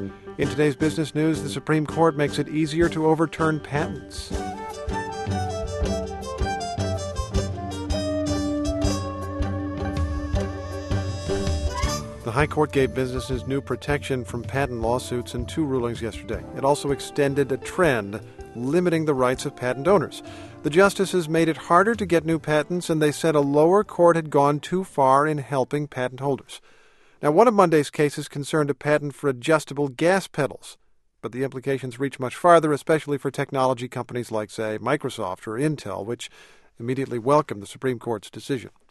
In today's business news, the Supreme Court makes it easier to overturn patents. The High Court gave businesses new protection from patent lawsuits in 2 rulings yesterday. It also extended a trend limiting the rights of patent owners. The justices made it harder to get new patents, and they said a lower court had gone too far in helping patent holders. Now, one of Monday's cases concerned a patent for adjustable gas pedals, but the implications reach much farther, especially for technology companies like, say, Microsoft or Intel, which immediately welcomed the Supreme Court's decision.